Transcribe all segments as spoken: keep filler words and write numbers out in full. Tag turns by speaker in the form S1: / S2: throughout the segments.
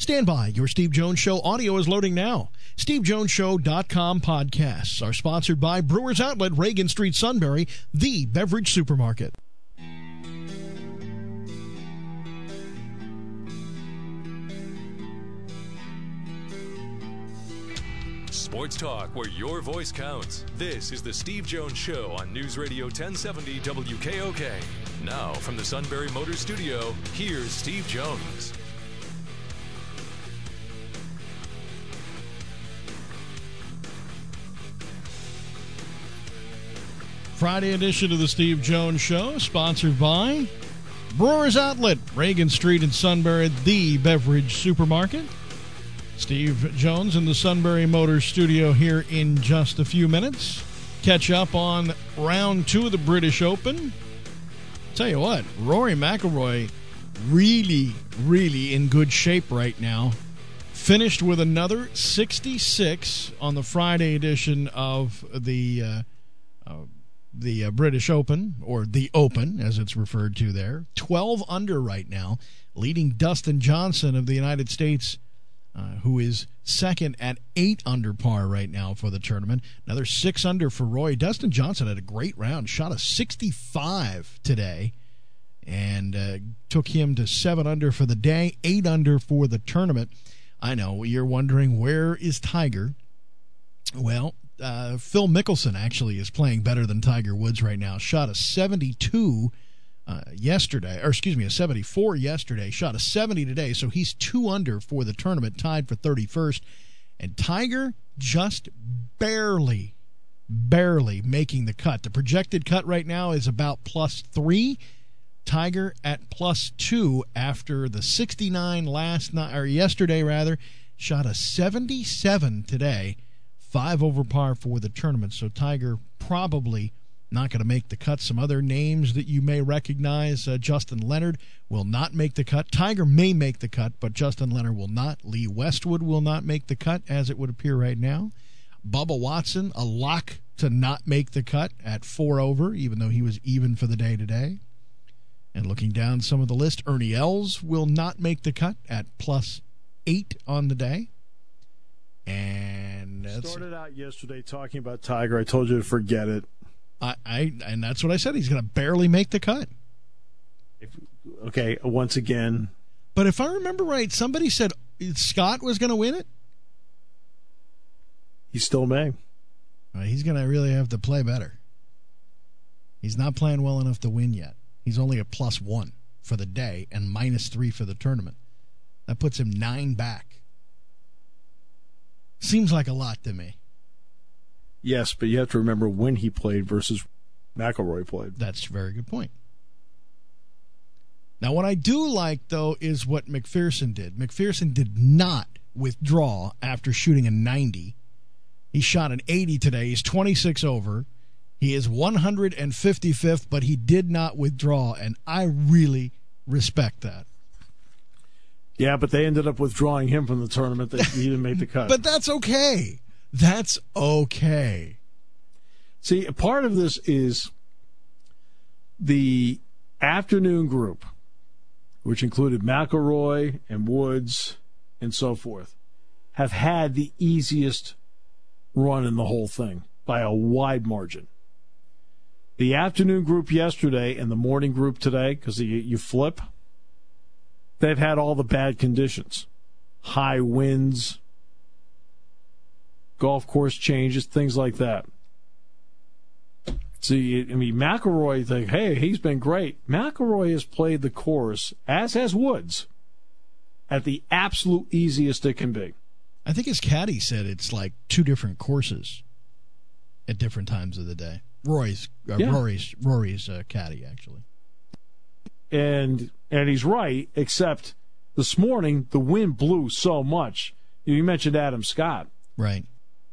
S1: Stand by. Your Steve Jones Show audio is loading now. Steve Jones Show dot com podcasts are sponsored by Brewers Outlet, Reagan Street, Sunbury, the beverage supermarket.
S2: Sports talk where your voice counts. This is the Steve Jones Show on News Radio ten seventy W K O K. Now, from the Sunbury Motors Studio, here's Steve Jones.
S1: Friday edition of the Steve Jones Show, sponsored by Brewers Outlet, Reagan Street in Sunbury, the beverage supermarket. Steve Jones in the Sunbury Motors Studio here in just a few minutes. Catch up on round two of the British Open. Tell you what, Rory McIlroy really, really in good shape right now. Finished with another sixty-six on the Friday edition of the uh, uh, the uh, British Open, or the Open, as it's referred to there. twelve under right now, leading Dustin Johnson of the United States, uh, who is second at eight under par right now for the tournament. Another six under for Roy. Dustin Johnson had a great round, shot a sixty-five today, and uh, took him to seven under for the day, eight under for the tournament. I know, you're wondering, where is Tiger? Well, Uh, Phil Mickelson actually is playing better than Tiger Woods right now. Shot a seventy-two uh, yesterday, or excuse me, a seventy-four yesterday. Shot a seventy today, so he's two under for the tournament, tied for thirty-first. And Tiger just barely, barely making the cut. The projected cut right now is about plus three. Tiger at plus two after the sixty-nine last night, or yesterday rather. Shot a seventy-seven today. Five over par for the tournament, so Tiger probably not going to make the cut. Some other names that you may recognize, uh, Justin Leonard will not make the cut. Tiger may make the cut, but Justin Leonard will not. Lee Westwood will not make the cut, as it would appear right now. Bubba Watson, a lock to not make the cut at four over, even though he was even for the day today. And looking down some of the list, Ernie Els will not make the cut at plus eight on the day. And that's,
S3: started out yesterday talking about Tiger. I told you to forget it.
S1: I, I and that's what I said. He's going to barely make the cut.
S3: If, okay, once again.
S1: But if I remember right, somebody said Scott was going to win it.
S3: He still may.
S1: Well, he's going to really have to play better. He's not playing well enough to win yet. He's only a plus one for the day and minus three for the tournament. That puts him nine back. Seems like a lot to me.
S3: Yes, but you have to remember when he played versus McIlroy played.
S1: That's a very good point. Now, what I do like, though, is what McPherson did. McPherson did not withdraw after shooting a ninety. He shot an eighty today. He's twenty-six over. He is one hundred fifty-fifth, but he did not withdraw, and I really respect that.
S3: Yeah, but they ended up withdrawing him from the tournament. That he didn't make the cut.
S1: But that's okay. That's okay.
S3: See, a part of this is the afternoon group, which included McIlroy and Woods and so forth, have had the easiest run in the whole thing by a wide margin. The afternoon group yesterday and the morning group today, because you, you flip, they've had all the bad conditions. High winds, golf course changes, things like that. See, I mean, McIlroy, you think, hey, he's been great. McIlroy has played the course, as has Woods, at the absolute easiest it can be.
S1: I think his caddy said it's like two different courses at different times of the day. Rory's, uh,
S3: yeah.
S1: Rory's, Rory's uh, caddy, actually.
S3: And and he's right, except this morning the wind blew so much. You mentioned Adam Scott.
S1: Right.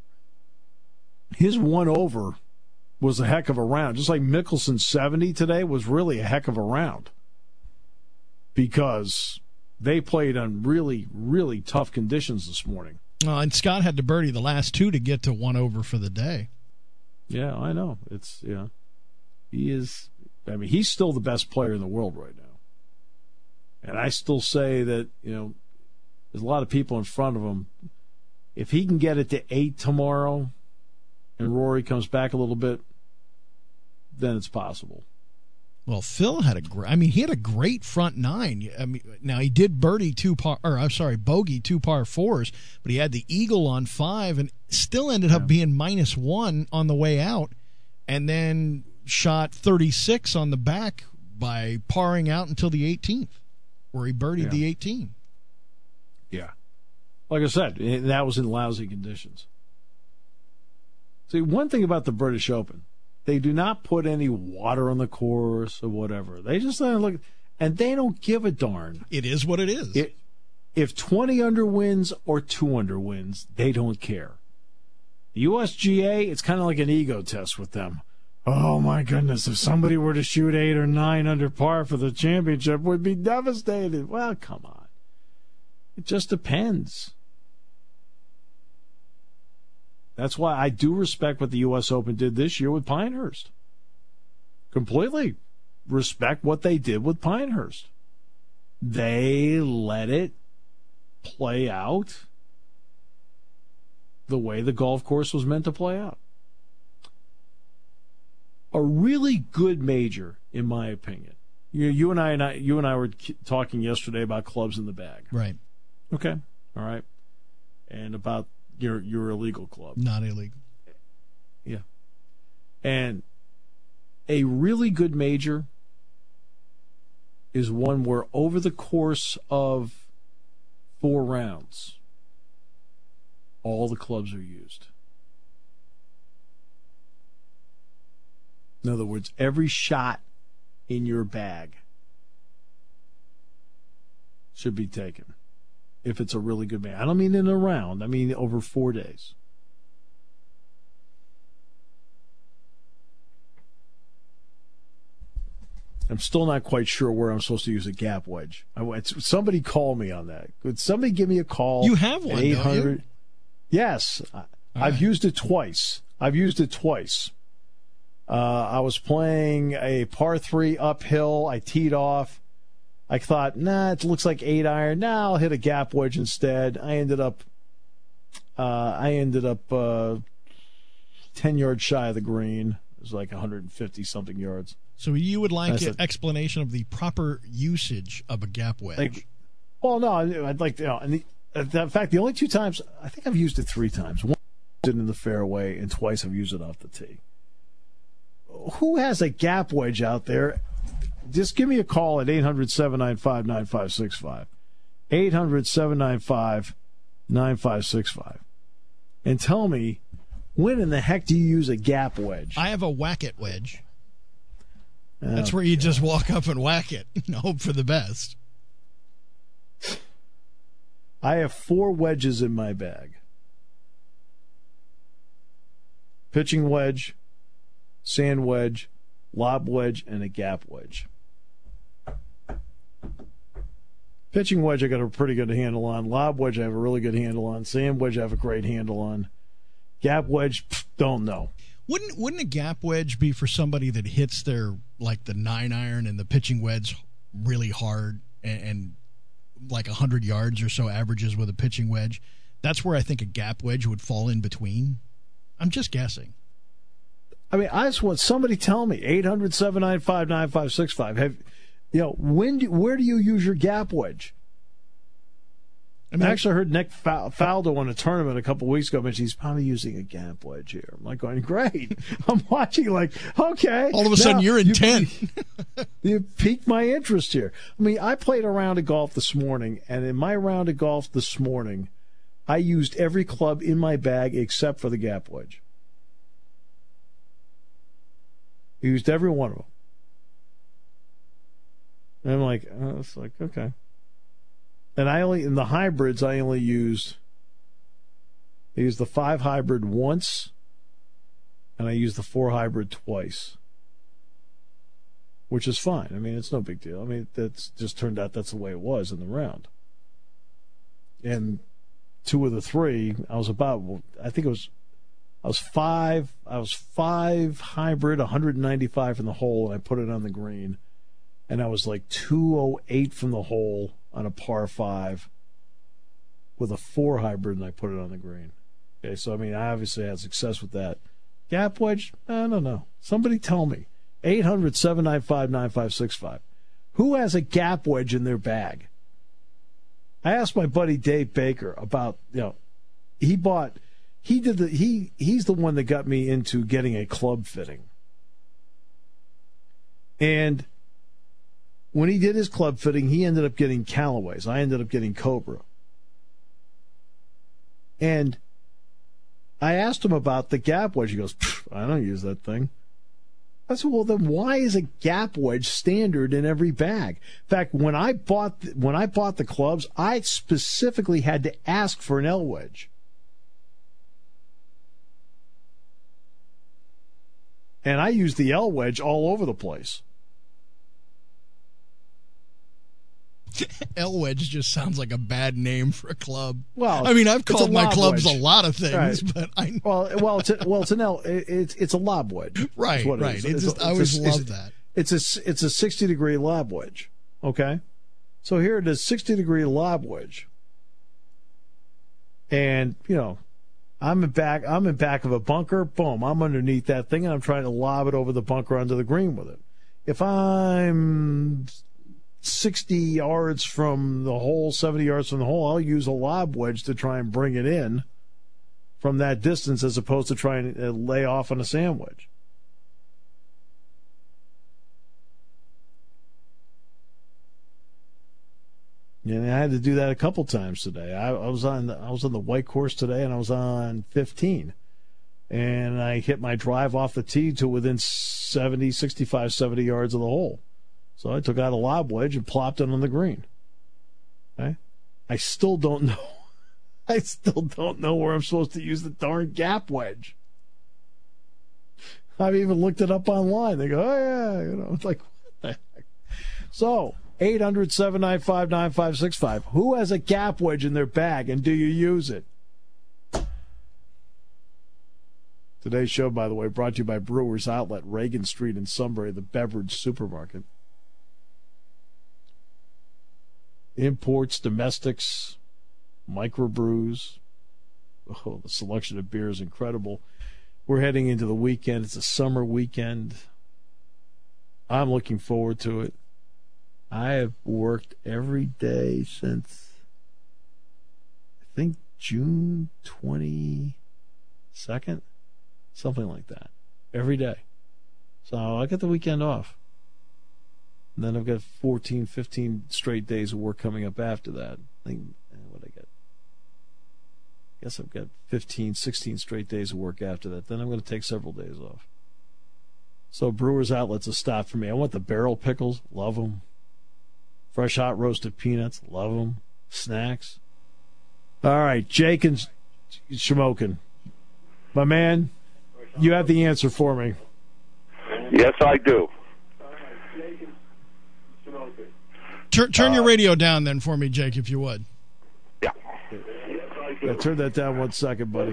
S3: His one over was a heck of a round. Just like Mickelson's seventy today was really a heck of a round. Because they played on really, really tough conditions this morning.
S1: Uh, and Scott had to birdie the last two to get to one over for the day.
S3: Yeah, I know. It's, yeah. He is, I mean, he's still the best player in the world right now. And I still say that, you know, There's a lot of people in front of him. If he can get it to eight tomorrow and Rory comes back a little bit, then it's possible.
S1: Well, Phil had a great, I mean, he had a great front nine. I mean, now he did birdie two par, or I'm sorry, bogey two par fours, but he had the eagle on five and still ended up
S3: yeah.
S1: being minus one on the way out, and then shot thirty-six on the back by parring out until the eighteenth, where he birdied
S3: yeah.
S1: the eighteen.
S3: Yeah. Like I said, that was in lousy conditions. See, one thing about the British Open, they do not put any water on the course or whatever. They just let it look, and they don't give a darn.
S1: It is what it is.
S3: It, if twenty under wins or two under wins, they don't care. The U S G A, it's kind of like an ego test with them. Oh, my goodness, if somebody were to shoot eight or nine under par for the championship, we'd be devastated. Well, come on. It just depends. That's why I do respect what the U S Open did this year with Pinehurst. Completely respect what they did with Pinehurst. They let it play out the way the golf course was meant to play out. A really good major, in my opinion. You, you and I, and I, you and I were talking yesterday about clubs in the bag.
S1: Right.
S3: Okay. All right. And about your your illegal club.
S1: Not illegal.
S3: Yeah. And a really good major is one where over the course of four rounds, all the clubs are used. In other words, every shot in your bag should be taken. If it's a really good man. I don't mean in a round. I mean over four days. I'm still not quite sure where I'm supposed to use a gap wedge. I, somebody call me on that. Could somebody give me a call?
S1: You have one,
S3: eight hundred
S1: don't you?
S3: Yes. I, I've
S1: right.
S3: used it twice. I've used it twice. Uh, I was playing a par three uphill. I teed off. I thought, nah, it looks like eight iron. Nah, I'll hit a gap wedge instead. I ended up, uh, I ended up uh, ten yards shy of the green. It was like one hundred fifty something yards.
S1: So you would like
S3: That's
S1: an
S3: a,
S1: explanation of the proper usage of a gap wedge?
S3: Like, well, no, I'd like to. You know, and the, in fact, the only two times I think I've used it three times. Once I used it in the fairway, and twice I've used it off the tee. Who has a gap wedge out there? Just give me a call at eight hundred, seven nine five, nine five six five. eight hundred, seven nine five, nine five six five. And tell me, when in the heck do you use a gap wedge?
S1: I have a whack-it wedge.
S3: Oh,
S1: That's where you
S3: God.
S1: just walk up and whack it and hope for the best.
S3: I have four wedges in my bag. Pitching wedge, sand wedge, lob wedge, and a gap wedge. Pitching wedge, I got a pretty good handle on. Lob wedge, I have a really good handle on. Sand wedge, I have a great handle on. Gap wedge, pff, don't know.
S1: Wouldn't wouldn't a gap wedge be for somebody that hits their, like, the nine iron and the pitching wedge really hard and, and like one hundred yards or so averages with a pitching wedge? That's where I think a gap wedge would fall in between. I'm just guessing.
S3: I mean, I just want somebody tell me. eight hundred, seven nine five, nine five six five. Have, you know, when do, where do you use your gap wedge? I, mean, I actually heard Nick Faldo in a tournament a couple of weeks ago mention he's probably using a gap wedge here. I'm like going, great. I'm watching like, okay.
S1: All of a sudden you're in
S3: you,
S1: ten.
S3: You piqued my interest here. I mean, I played a round of golf this morning, and in my round of golf this morning, I used every club in my bag except for the gap wedge. I used every one of them. And I'm like, oh, it's like, okay. And I only, in the hybrids, I only used, I used the five hybrid once, and I used the four hybrid twice, which is fine. I mean, it's no big deal. I mean, that's just turned out that's the way it was in the round. And two of the three, I was about, I think it was, I was five, I was five hybrid, one hundred ninety-five from the hole, and I put it on the green. And I was like two oh eight from the hole on a par five. with a four hybrid and I put it on the green. Okay, so I mean, I obviously had success with that. Gap wedge? I don't know. Somebody tell me. eight hundred, seven nine five, nine five six five. Who has a gap wedge in their bag? I asked my buddy Dave Baker about, you know, he bought, he did the, he, he's the one that got me into getting a club fitting. And when he did his club fitting, he ended up getting Callaway's. I ended up getting Cobra. And I asked him about the gap wedge. He goes, I don't use that thing. I said, well, then why is a gap wedge standard in every bag? In fact, when I bought when I bought the clubs, I specifically had to ask for an L wedge. And I used the L wedge all over the place.
S1: L wedge just sounds like a bad name for a club.
S3: Well,
S1: I mean, I've called my clubs
S3: wedge.
S1: a lot of things,
S3: right.
S1: but I
S3: well, well, it's a, well, it's an L. It's it's a lob wedge,
S1: right, right.
S3: It
S1: it
S3: it's
S1: just,
S3: a,
S1: I always
S3: a,
S1: love
S3: it's,
S1: that.
S3: It's a it's a sixty degree lob wedge. Okay, so here it is, sixty degree lob wedge, and you know, I'm in back. I'm in back of a bunker. Boom, I'm underneath that thing, and I'm trying to lob it over the bunker onto the green with it. If I'm sixty yards from the hole, seventy yards from the hole, I'll use a lob wedge to try and bring it in from that distance as opposed to trying to lay off on a sand wedge. And I had to do that a couple times today. I, I was on the, I was on the white course today, and I was on fifteen. And I hit my drive off the tee to within seventy, sixty-five, seventy yards of the hole. So I took out a lob wedge and plopped it on the green. Okay? I still don't know. I still don't know where I'm supposed to use the darn gap wedge. I've even looked it up online. They go, oh, yeah. You know, it's like, what the heck? So, eight hundred, seven nine five, nine five six five. Who has a gap wedge in their bag, and do you use it? Today's show, by the way, brought to you by Brewers Outlet, Reagan Street in Sunbury, the beverage supermarket. Imports, domestics, microbrews. Oh, the selection of beer is incredible. We're heading into the weekend. It's a summer weekend. I'm looking forward to it. I have worked every day since, I think, June twenty-second, something like that. Every day. So I get the weekend off. And then I've got fourteen, fifteen straight days of work coming up after that. I think, what I get? I guess I've got fifteen, sixteen straight days of work after that. Then I'm going to take several days off. So Brewers Outlet's a stop for me. I want the barrel pickles. Love them. Fresh hot roasted peanuts. Love them. Snacks. All right, Jake and Shamokin. My man, you have the answer for me.
S4: Yes, I do.
S1: Turn, turn
S4: uh,
S1: your radio down then for me, Jake, if you would.
S4: Yeah.
S3: Yeah, turn that down one second, buddy.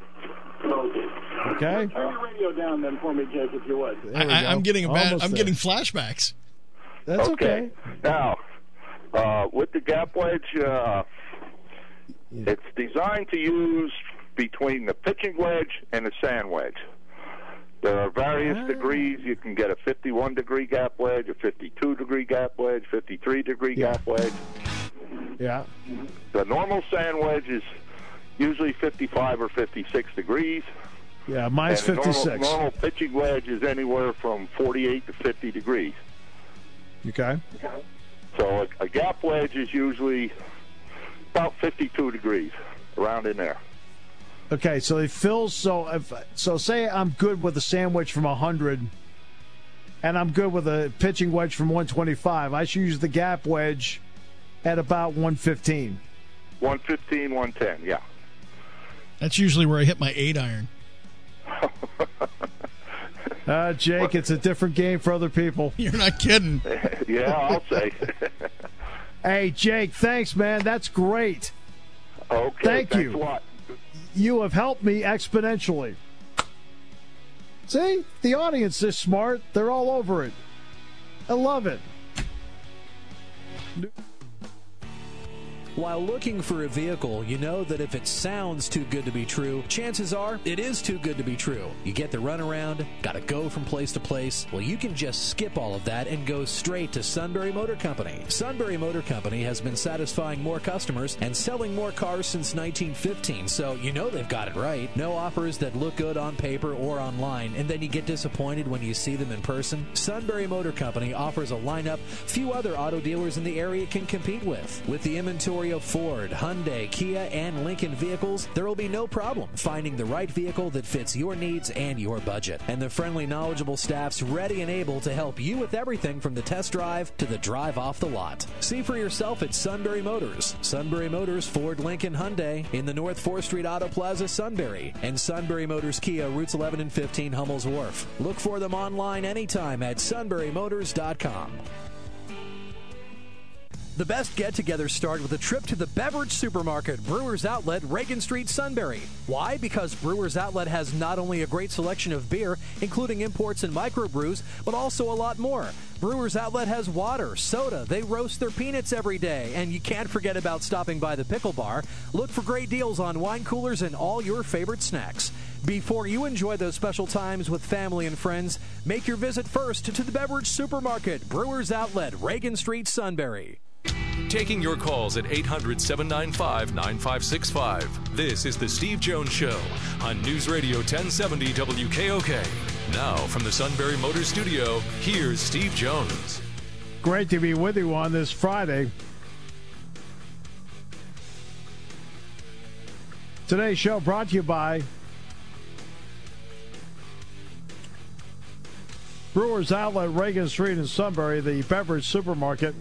S3: Okay.
S4: Turn your radio down then for me, Jake, if you would.
S1: I, I, I'm getting a bad.
S3: Almost
S1: I'm
S3: there.
S1: getting flashbacks.
S3: That's okay.
S4: okay. Now, uh, with the gap wedge, uh, it's designed to use between the pitching wedge and the sand wedge. There are various
S3: ah.
S4: degrees. You can get a fifty-one degree gap wedge, a fifty-two degree gap wedge, fifty-three degree
S3: Yeah.
S4: gap wedge.
S3: Yeah.
S4: The normal sand wedge is usually fifty-five or fifty-six degrees.
S3: Yeah, mine's
S4: and the
S3: fifty-six.
S4: Normal, normal pitching wedge is anywhere from forty-eight to fifty degrees.
S3: Okay.
S4: So a, a gap wedge is usually about fifty-two degrees, around in there.
S3: Okay, so it fills. So if so, say I'm good with a sandwich from one hundred, and I'm good with a pitching wedge from one twenty-five. I should use the gap wedge at about one fifteen.
S4: one fifteen, one ten, yeah.
S1: That's usually where I hit my eight iron.
S3: Uh, Jake, it's a different game for other people.
S1: You're not kidding.
S4: Yeah, I'll say.
S3: Hey, Jake, thanks, man. That's great.
S4: Okay,
S3: Thank
S4: thanks
S3: you.
S4: a lot.
S3: You have helped me exponentially. See, the audience is smart. They're all over it. I love it.
S5: While looking for a vehicle, you know that if it sounds too good to be true, chances are it is too good to be true. You get the runaround, gotta go from place to place. Well, you can just skip all of that and go straight to Sunbury Motor Company. Sunbury Motor Company has been satisfying more customers and selling more cars since nineteen fifteen, so you know they've got it right. No offers that look good on paper or online, and then you get disappointed when you see them in person. Sunbury Motor Company offers a lineup few other auto dealers in the area can compete with. With the inventory of Ford, Hyundai, Kia, and Lincoln vehicles, there will be no problem finding the right vehicle that fits your needs and your budget. And the friendly, knowledgeable staff's ready and able to help you with everything from the test drive to the drive off the lot. See for yourself at Sunbury Motors. Sunbury Motors, Ford, Lincoln, Hyundai in the North fourth Street Auto Plaza, Sunbury. And Sunbury Motors Kia, routes eleven and fifteen, Hummel's Wharf. Look for them online anytime at sunbury motors dot com. The best get-togethers start with a trip to the Beverage Supermarket, Brewers Outlet, Reagan Street, Sunbury. Why? Because Brewers Outlet has not only a great selection of beer, including imports and microbrews, but also a lot more. Brewers Outlet has water, soda, they roast their peanuts every day, and you can't forget about stopping by the Pickle Bar. Look for great deals on wine coolers and all your favorite snacks. Before you enjoy those special times with family and friends, make your visit first to the Beverage Supermarket, Brewers Outlet, Reagan Street, Sunbury.
S2: Taking your calls at eight hundred, seven nine five, nine five six five. This is The Steve Jones Show on News Radio ten seventy W K O K. Now from the Sunbury Motor Studio, here's Steve Jones.
S3: Great to be with you on this Friday. Today's show brought to you by Brewers Outlet, Reagan Street in Sunbury, the Beverage Supermarket.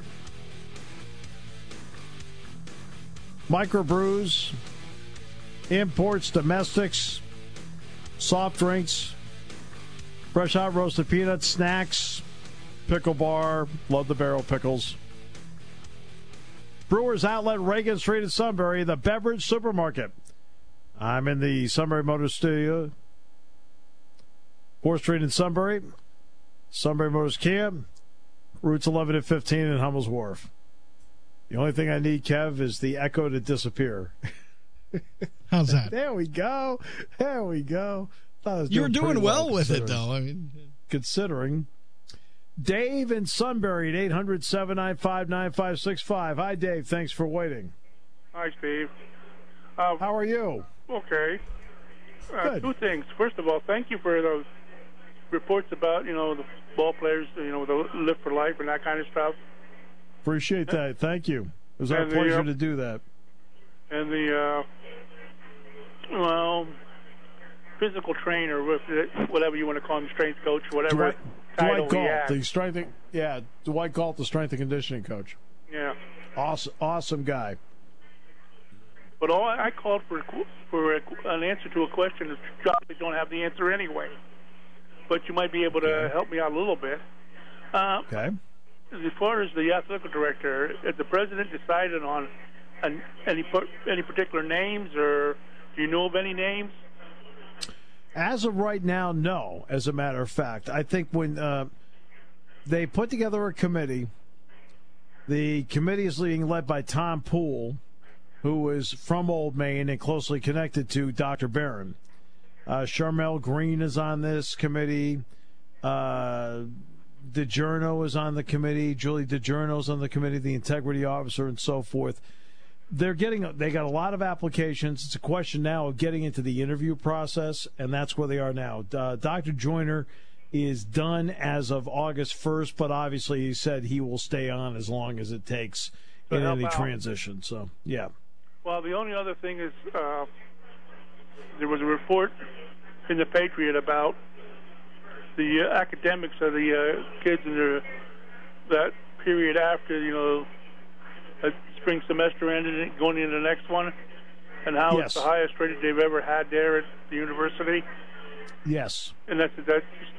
S3: Microbrews, imports, domestics, soft drinks, fresh hot roasted peanuts, snacks, pickle bar, love the barrel pickles. Brewers Outlet, Reagan Street in Sunbury, the Beverage Supermarket. I'm in the Sunbury Motor Studio, fourth Street in Sunbury, Sunbury Motors Kia, routes eleven and fifteen in Hummel's Wharf. The only thing I need, Kev, is the echo to disappear.
S1: How's that?
S3: There we go. There we go.
S1: You were doing well, well with it, though.
S3: I mean, considering. Dave in Sunbury at eight hundred, seven nine five, nine five six five. Hi, Dave. Thanks for waiting.
S6: Hi, Steve. Uh,
S3: How are you?
S6: Okay. Uh,
S3: Good.
S6: Two things. First of all, thank you for those reports about, you know, the ball players, you know, the Live for Life and that kind of stuff.
S3: Appreciate that. Thank you. It was our
S6: and
S3: pleasure
S6: the, uh,
S3: to do that.
S6: And the, uh, well, physical trainer, whatever you want to call him, strength coach, whatever
S3: Dwight,
S6: title
S3: Dwight
S6: he
S3: Galt,
S6: has.
S3: the strength, and- yeah, Dwight Galt, the strength and conditioning coach.
S6: Yeah.
S3: Awesome, awesome guy.
S6: But all I called for for a, an answer to a question that you probably don't have the answer anyway. But you might be able to
S3: Okay.
S6: help me out a little bit. Uh,
S3: Okay.
S6: As far as the athletic director, has the president decided on an, any any particular names, or do you know of any names?
S3: As of right now, no. As a matter of fact, I think when uh, they put together a committee, the committee is being led by Tom Poole, who is from Old Main and closely connected to Doctor Barron. Uh, Charmel Green is on this committee. Uh, DiGiorno is on the committee. Julie DiGiorno is on the committee, the integrity officer, and so forth. They're getting. They got a lot of applications. It's a question now of getting into the interview process, and that's where they are now. Uh, Doctor Joyner is done as of August first, but obviously he said he will stay on as long as it takes
S6: To
S3: in
S6: help
S3: any
S6: out.
S3: transition. So, yeah.
S6: Well, the only other thing is uh, there was a report in the Patriot about the uh, academics of the uh, kids in the, that period after, you know, the spring semester ended and going into the next one, and how
S3: Yes.
S6: it's the highest rated they've ever had there at the university.
S3: Yes.
S6: And that's, that's just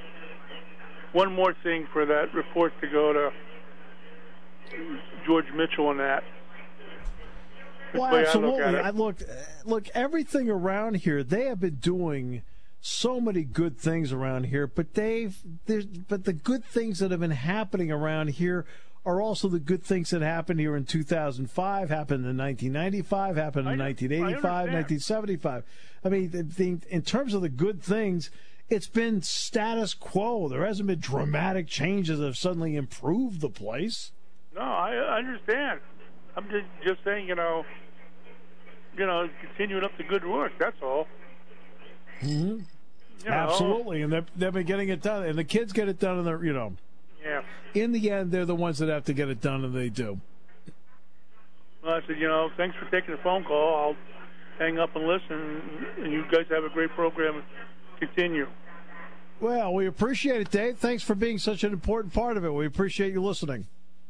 S6: one more thing for that report to go to George Mitchell and that.
S3: Well,
S6: way I look
S3: absolutely.
S6: at it.
S3: I look, look, everything around here, they have been doing so many good things around here, but they've, there's- but the good things that have been happening around here are also the good things that happened here in two thousand five, happened in nineteen ninety-five, happened in
S6: I,
S3: nineteen eighty-five,
S6: I
S3: nineteen seventy-five. I mean, the, the, in terms of the good things, it's been status quo. There hasn't been dramatic changes that have suddenly improved the place.
S6: No, I, I understand. I'm just, just saying, you know, you know, continuing up the good work. That's all.
S3: Mm-hmm.
S6: You know.
S3: Absolutely, and they've, they've been getting it done, and the kids get it done, and they're, you know,
S6: yeah.
S3: In the end, they're the ones that have to get it done, and they do.
S6: Well, I said, you know, thanks for taking the phone call. I'll hang up and listen, and you guys have a great program. Continue.
S3: Well, we appreciate it, Dave. Thanks for being such an important part of it. We appreciate you listening.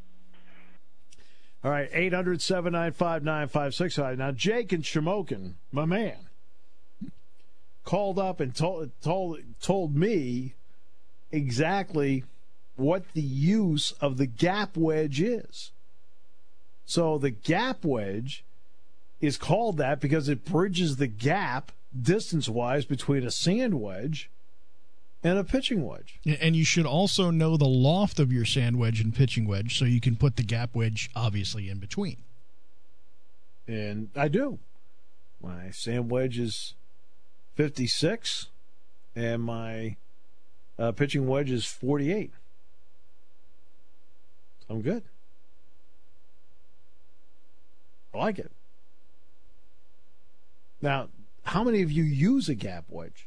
S3: All right, eight hundred, seven nine five, nine five six five. Now, Jake in Shamokin, my man, called up and told told told me exactly what the use of the gap wedge is. So the gap wedge is called that because it bridges the gap distance-wise between a sand wedge and a pitching wedge.
S1: And you should also know the loft of your sand wedge and pitching wedge so you can put the gap wedge, obviously, in between.
S3: And I do. My sand wedge is fifty-six, and my uh, pitching wedge is forty-eight. I'm good. I like it. Now, how many of you use a gap wedge?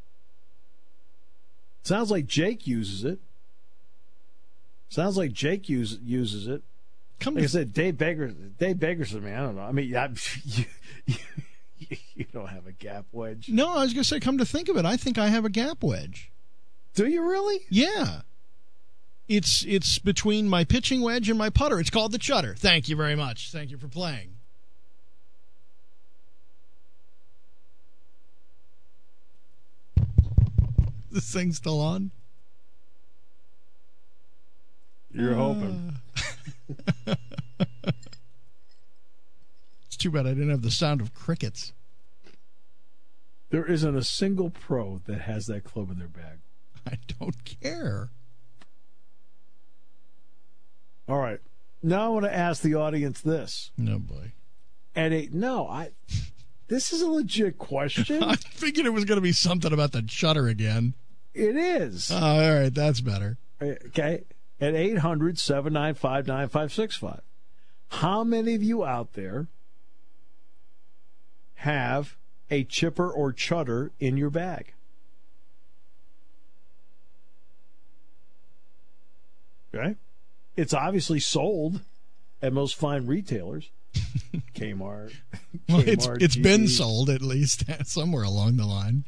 S3: Sounds like Jake uses it. Sounds like Jake use, uses it.
S1: Come
S3: like
S1: to
S3: I said, Dave Baker, Dave Bakerson, man, I don't know. I mean, I, you, you, you don't have a gap wedge.
S1: No, I was going to say, come to think of it, I think I have a gap wedge.
S3: Do you really?
S1: Yeah. It's it's between my pitching wedge and my putter. It's called the chutter. Thank you very much. Thank you for playing. This thing's still on?
S3: You're uh. hoping.
S1: It's too bad I didn't have the sound of crickets.
S3: There isn't a single pro that has that club in their bag.
S1: I don't care.
S3: All right. Now I want to ask the audience this.
S1: No, boy.
S3: At a, no, I. This is a legit question.
S1: I figured it was going to be something about the chutter again.
S3: It is.
S1: Oh, all right, that's better.
S3: Okay. At eight hundred, seven nine five, nine five six five. How many of you out there have a chipper or chutter in your bag? Okay. It's obviously sold at most fine retailers. Kmart.
S1: Well,
S3: Kmart,
S1: it's it's
S3: G D.
S1: been sold at least somewhere along the line.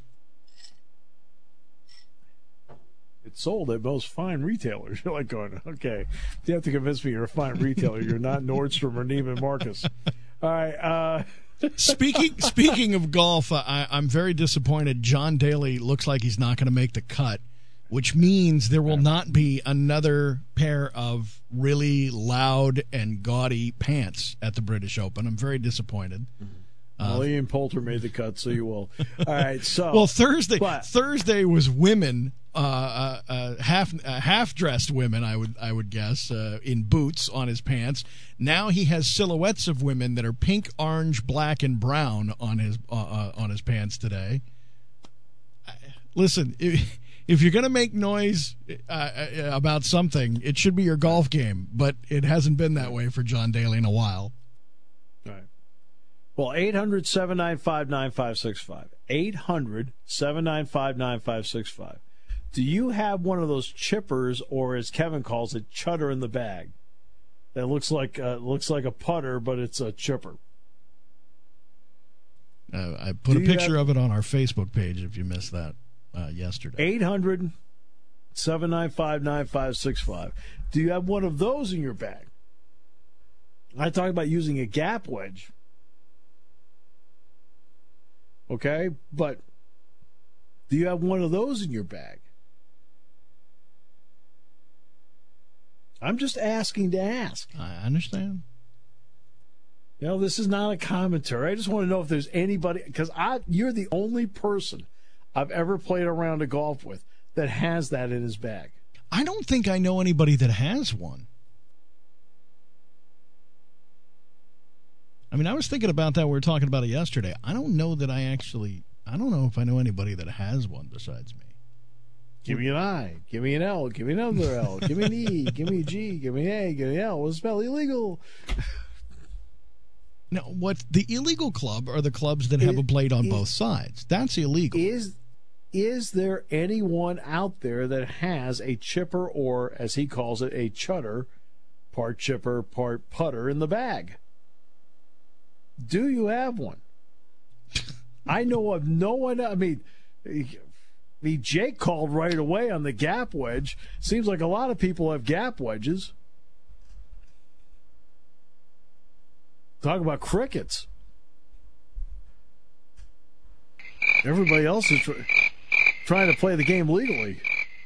S3: It's sold at most fine retailers. You're like going, okay, you have to convince me you're a fine retailer. You're not Nordstrom or Neiman Marcus. All right. Uh,
S1: speaking speaking of golf, I, I'm very disappointed. John Daly looks like he's not going to make the cut, which means there will not be another pair of really loud and gaudy pants at the British Open. I'm very disappointed.
S3: Well, uh, Ian Poulter made the cut, so you will. All right, so
S1: well, Thursday
S3: but,
S1: Thursday was women, uh, uh, uh, half uh, half dressed women. I would I would guess uh, in boots on his pants. Now he has silhouettes of women that are pink, orange, black, and brown on his uh, uh, on his pants today. Listen. If, If you're going to make noise uh, about something, it should be your golf game, but it hasn't been that way for John Daly in a while.
S3: All right. Well, eight hundred, seven nine five, nine five six five. eight hundred, seven nine five, nine five six five. Do you have one of those chippers, or as Kevin calls it, chutter in the bag? That looks like uh, looks like a putter, but it's a chipper.
S1: Uh, I put
S3: Do
S1: a picture
S3: have...
S1: of it on our Facebook page if you missed that. Uh, yesterday.
S3: eight hundred, seven nine five, nine five six five. Do you have one of those in your bag? I talk about using a gap wedge. Okay, but do you have one of those in your bag? I'm just asking to ask.
S1: I understand.
S3: You know, this is not a commentary. I just want to know if there's anybody, because I you're the only person I've ever played a round of golf with that has that in his bag.
S1: I don't think I know anybody that has one. I mean, I was thinking about that. We were talking about it yesterday. I don't know that I actually, I don't know if I know anybody that has one besides me.
S3: Give me an I. Give me an L. Give me another L. Give me an E. Give me a G. Give me an A. Give me an L. What's spell illegal?
S1: No, what the illegal club are the clubs that have
S3: Is-
S1: a blade on
S3: is-
S1: both sides. That's illegal.
S3: Is is there anyone out there that has a chipper, or as he calls it, a chutter, part chipper, part putter in the bag? Do you have one? I know of no one. I mean, I mean, Jake called right away on the gap wedge. Seems like a lot of people have gap wedges. Talk about crickets. Everybody else is tr- trying to play the game legally.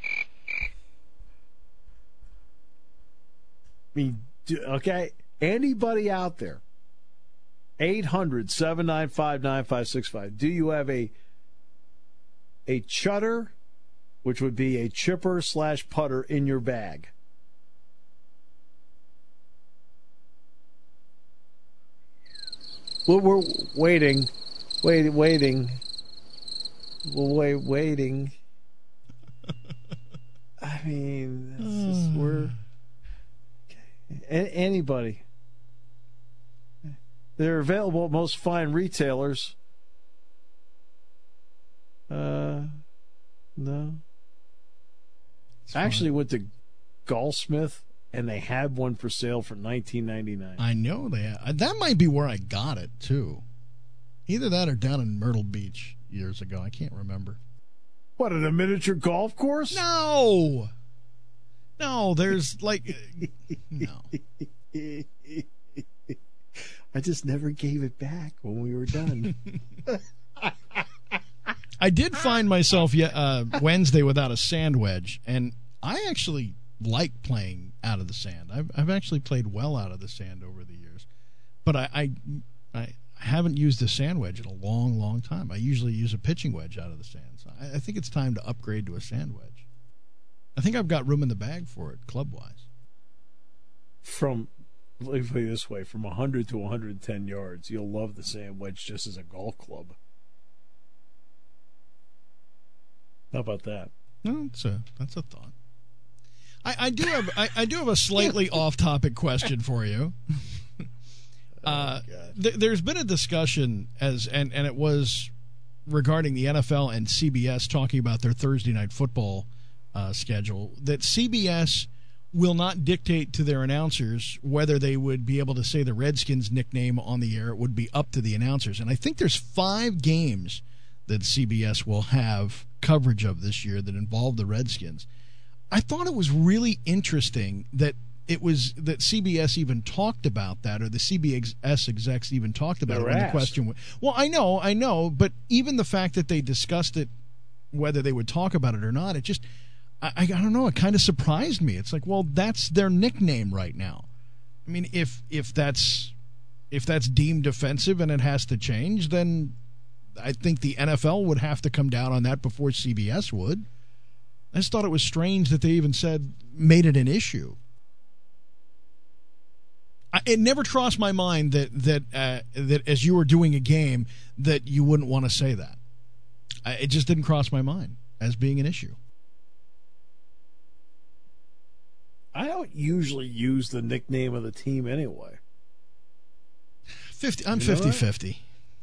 S3: I mean, do, okay, anybody out there, eight hundred, seven nine five, nine five six five, do you have a a chutter, which would be a chipper slash putter, in your bag? Well, we're waiting, waiting, waiting. We'll wait, waiting. I mean, it's just, we're a- anybody. They're available at most fine retailers. Uh, no. I actually went to Goldsmith, and they had one for sale for nineteen ninety-nine.
S1: I know they have. That might be where I got it, too. Either that or down in Myrtle Beach years ago. I can't remember.
S3: What, at a miniature golf course?
S1: No! No, there's like... No.
S3: I just never gave it back when we were done.
S1: I did find myself uh, Wednesday without a sand wedge, and I actually like playing out of the sand. I've, I've actually played well out of the sand over the years. But I, I, I haven't used a sand wedge in a long, long time. I usually use a pitching wedge out of the sand. So I, I think it's time to upgrade to a sand wedge. I think I've got room in the bag for it, club-wise.
S3: From, let me put it this way, from one hundred to one hundred ten yards, you'll love the sand wedge just as a golf club. How about that?
S1: No, that's a, that's a thought. I, I do have I, I do have a slightly off-topic question for you. Uh, th- there's been a discussion as and, and it was regarding the N F L and C B S talking about their Thursday night football uh, schedule, that C B S will not dictate to their announcers whether they would be able to say the Redskins nickname on the air. It would be up to the announcers. And I think there's five games that C B S will have coverage of this year that involve the Redskins. I thought it was really interesting that it was that C B S even talked about that, or the C B S execs even talked about
S3: They
S1: it
S3: were
S1: when the
S3: asked.
S1: question was. Well, I know, I know, but even the fact that they discussed it, whether they would talk about it or not, it just, I, I don't know, it kind of surprised me. It's like, well, that's their nickname right now. I mean, if if that's if that's deemed offensive and it has to change, then I think the N F L would have to come down on that before C B S would. I just thought it was strange that they even said, made it an issue. I, it never crossed my mind that that uh, that as you were doing a game that you wouldn't want to say that. I, it just didn't cross my mind as being an issue.
S3: I don't usually use the nickname of the team anyway.
S1: fifty I'm
S3: You know that?
S1: fifty-fifty.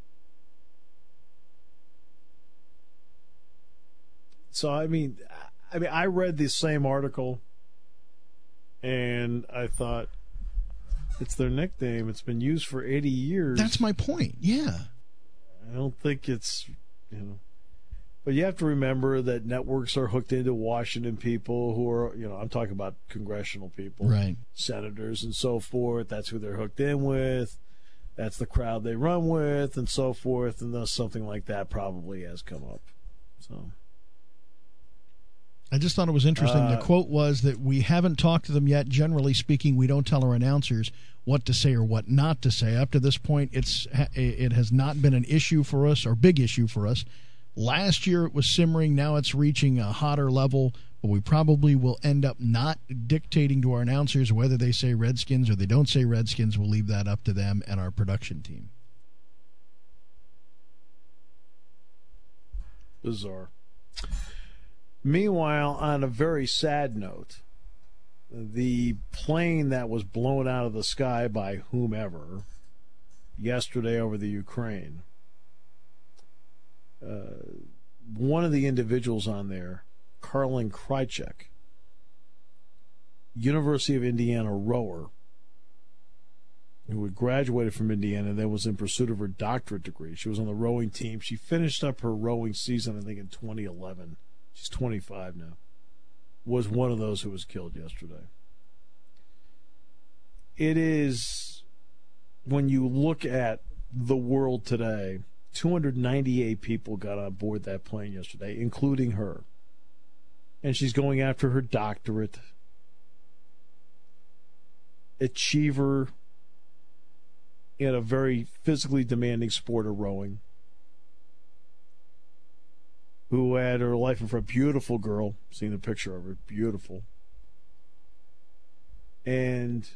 S3: So I mean, I mean, I read the same article, and I thought it's their nickname. It's been used for eighty years.
S1: That's my point. Yeah.
S3: I don't think it's, you know. But you have to remember that networks are hooked into Washington people who are, you know, I'm talking about congressional people,
S1: Right.
S3: senators and so forth. That's who they're hooked in with. That's the crowd they run with and so forth. And thus something like that probably has come up. So.
S1: I just thought it was interesting.
S3: Uh,
S1: the quote was that we haven't talked to them yet. Generally speaking, we don't tell our announcers what to say or what not to say. Up to this point, it's it has not been an issue for us or big issue for us. Last year it was simmering. Now it's reaching a hotter level. but we probably will end up not dictating to our announcers whether they say Redskins or they don't say Redskins. We'll leave that up to them and our production team.
S3: Bizarre. Meanwhile, on a very sad note, the plane that was blown out of the sky by whomever yesterday over the Ukraine, uh, one of the individuals on there, Karlin Krychek, University of Indiana rower, who had graduated from Indiana and then was in pursuit of her doctorate degree. She was on the rowing team. She finished up her rowing season, I think, in twenty eleven. She's twenty-five now. Was one of those who was killed yesterday. It is, when you look at the world today, two hundred ninety-eight people got on board that plane yesterday, including her. And she's going after her doctorate. Achiever in a very physically demanding sport of rowing. Who had her life in front. Beautiful girl. Seen the picture of her. Beautiful. And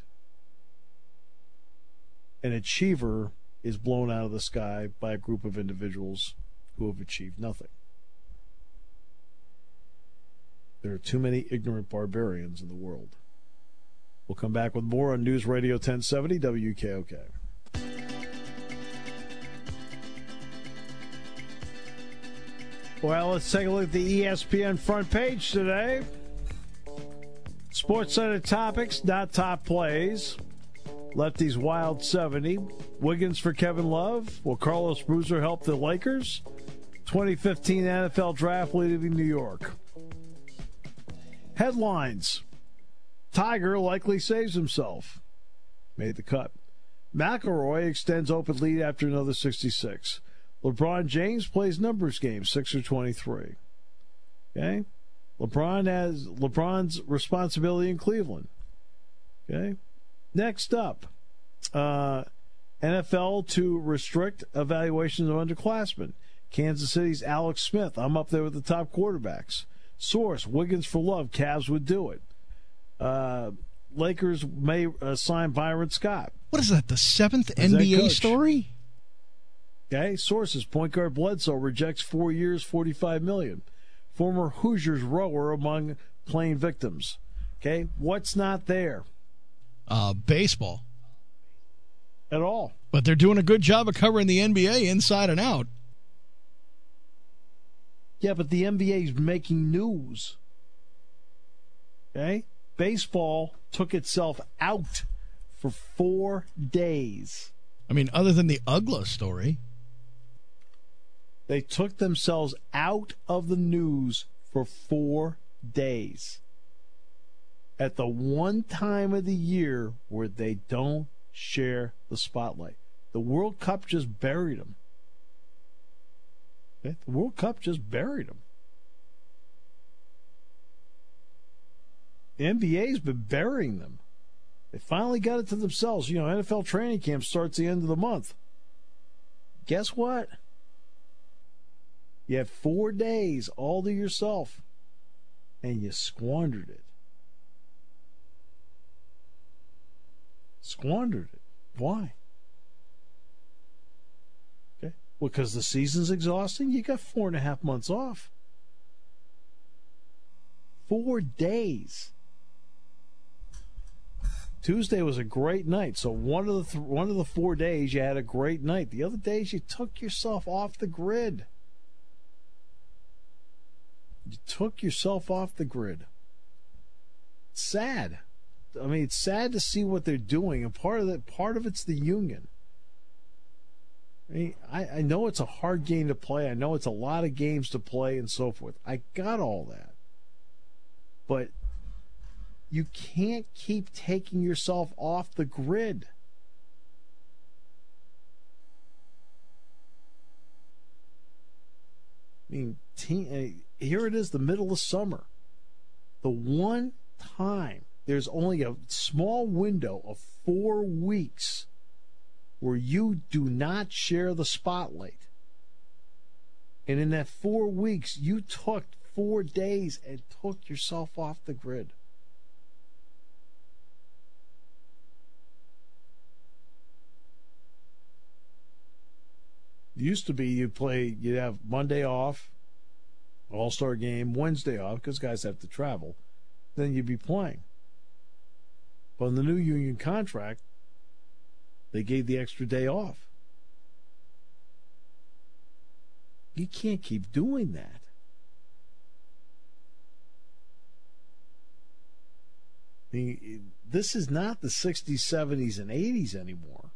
S3: an achiever is blown out of the sky by a group of individuals who have achieved nothing. There are too many ignorant barbarians in the world. We'll come back with more on News Radio ten seventy W K O K. Well, let's take a look at the E S P N front page today. Sports Center topics, not top plays. Lefty's wild seventy. Wiggins for Kevin Love. Will Carlos Boozer help the Lakers? twenty fifteen N F L Draft leaving New York. Headlines. Tiger likely saves himself. Made the cut. McIlroy extends open lead after another sixty-six. LeBron James plays numbers game, six or twenty-three. Okay? LeBron has LeBron's responsibility in Cleveland. Okay? Next up, uh, N F L to restrict evaluations of underclassmen. Kansas City's Alex Smith. I'm up there with the top quarterbacks. Source, Wiggins for Love. Cavs would do it. Uh, Lakers may uh, sign Byron Scott.
S1: What is that, the seventh
S3: Is
S1: N B A
S3: coach.
S1: story?
S3: Okay, sources, point guard Bledsoe rejects four years, forty-five million dollars. Former Hoosiers rower among plane victims. Okay, what's not there?
S1: Uh, baseball.
S3: At all.
S1: But they're doing a good job of covering the N B A inside and out.
S3: Yeah, but the N B A is making news. Okay? Baseball took itself out for four days.
S1: I mean, other than the U G L A story.
S3: They took themselves out of the news for four days. At the one time of the year where they don't share the spotlight. The World Cup just buried them. Okay? The World Cup just buried them. The N B A's been burying them. They finally got it to themselves. You know, N F L training camp starts the end of the month. Guess what? You had four days all to yourself, and you squandered it. Squandered it. Why? Okay. Well, because the season's exhausting. You got four and a half months off. Four days. Tuesday was a great night. So one of the th- one of the four days you had a great night. The other days you took yourself off the grid. You took yourself off the grid. It's sad. I mean, it's sad to see what they're doing, and part of that, part of it's the union. I mean, I, I know it's a hard game to play. I know it's a lot of games to play and so forth. I got all that. But you can't keep taking yourself off the grid. I mean, team, here it is, the middle of summer. The one time, there's only a small window of four weeks where you do not share the spotlight. And in that four weeks, you took four days and took yourself off the grid. It used to be you'd play, you'd have Monday off, All-Star game, Wednesday off, because guys have to travel. Then you'd be playing. But in the new union contract, they gave the extra day off. You can't keep doing that. I mean, this is not the sixties, seventies, and eighties anymore.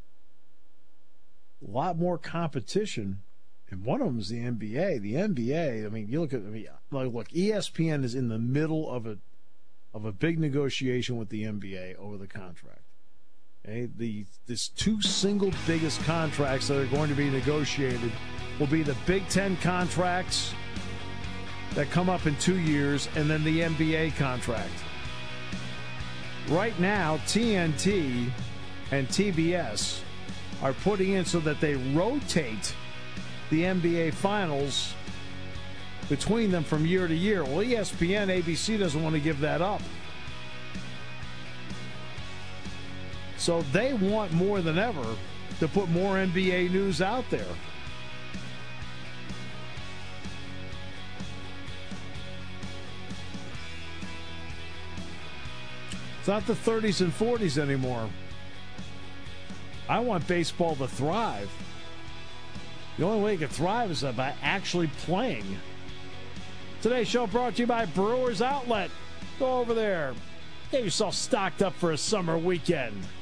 S3: A lot more competition, and one of them is the N B A. The N B A, I mean, you look at, I mean, like, look, E S P N is in the middle of a of a big negotiation with the N B A over the contract. Okay, the this two single biggest contracts that are going to be negotiated will be the Big Ten contracts that come up in two years, and then the N B A contract. Right now, T N T and T B S are putting in so that they rotate the N B A finals between them from year to year. Well, E S P N, A B C doesn't want to give that up. So they want more than ever to put more N B A news out there. It's not the thirties and forties anymore. I want baseball to thrive. The only way it can thrive is by actually playing. Today's show brought to you by Brewers Outlet. Go over there. Get yourself stocked up for a summer weekend.